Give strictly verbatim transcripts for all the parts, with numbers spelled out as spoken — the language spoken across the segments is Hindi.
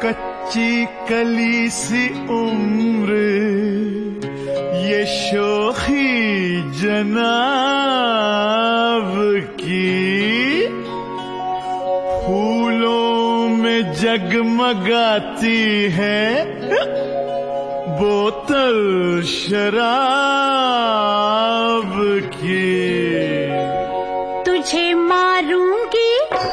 कच्ची कली सी उम्र ये शोखी जनाब की, फूलों में जगमगाती है बोतल शराब की। तुझे मारूंगी,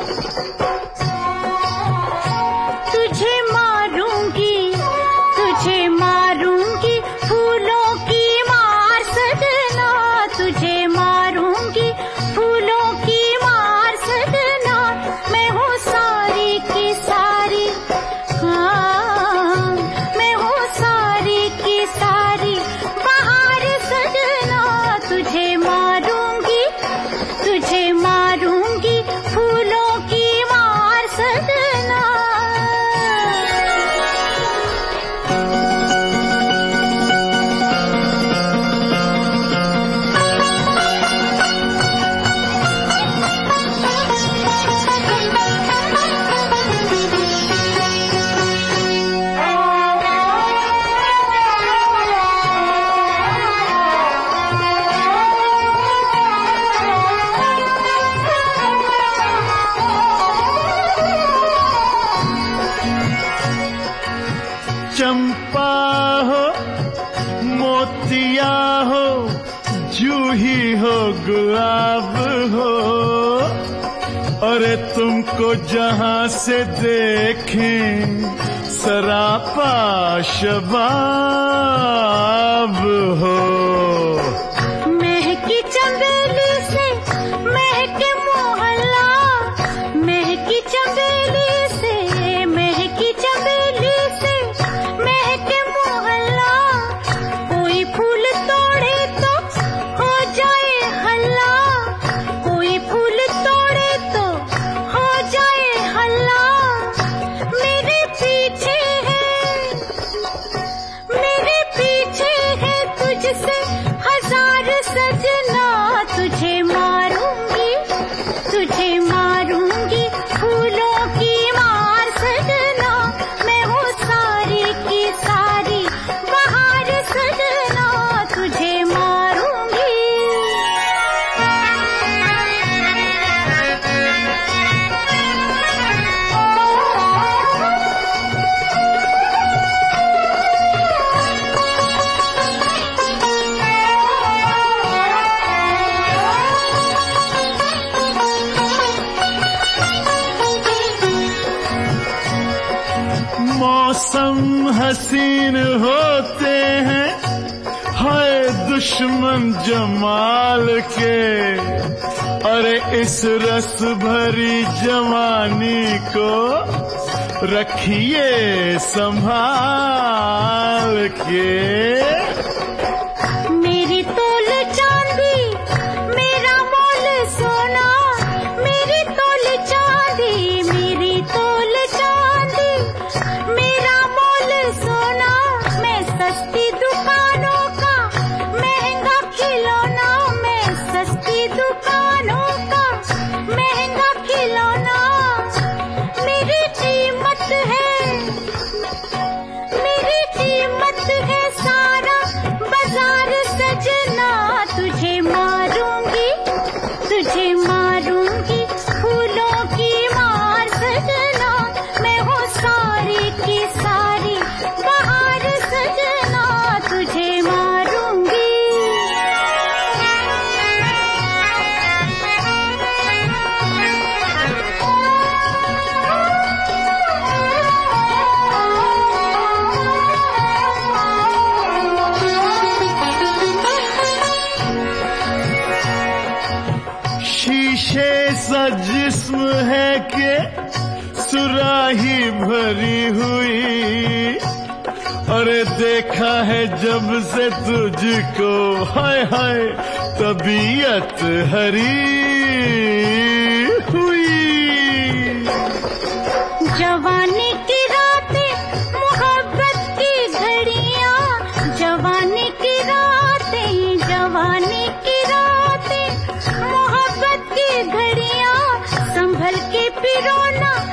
तुझे मारूंगी, तुझे मारूंगी, फूलों की मार सजना, तुझे मारूंगी, फूलों की मार सजना। मैं हूँ सारी की सारी, हाँ मैं हूँ सारी की सारी बहार सजना। तुझे मारूंगी, तुझे मारूंगी, फूलों की मार सजना। चंपा हो मोतिया हो जूही हो गुलाब हो, अरे तुमको जहां से देखें सरापा शबाब हो। महकी चंबेली से महके मोहल्ला, महकी चंबेली से महकी चंबेली से महके मोहल्ला। कोई फूल तोड़े तो हो जाए हल्ला, कोई फूल तोड़े तो हो जाए हल्ला। मेरे पीछे है, मेरे पीछे है तुझसे हजार सजना। तुझे मारूंगी, तुझे मारूंगी, फूलों की मार सजना। मैं हूँ सारी की सारी बहार सजना। तुझे मारूंगी। मौसम हसीन होते हैं हाय दुश्मन जमाल के, अरे इस रस भरी जवानी को रखिए संभाल के। मेरी तोल चांदी मेरा मोल सोना, मेरी तोल चांदी मेरी तोल चांदी मेरा मोल सोना। मैं सस्ती दुकानों का महंगा खिलौना, मैं सस्ती दुकानों का महंगा खिलौना। मेरी कीमत है, मेरी कीमत है सारा बाजार सजना। तुझे मारूंगी, तुझे मारूंगी, फूलों की मार सजना। मैं हूँ सारी की सारी बहार सजना। तुझे मारूंगी। शीशे सा जिस्म है कि सुराही भरी हुई, अरे देखा है जब से तुझको हाय हाय तबीयत हरी हुई। जवानी की रातें मोहब्बत की घड़ियां, जवानी की रातें, जवानी की रातें मोहब्बत की घड़ियां। संभल के पिरोना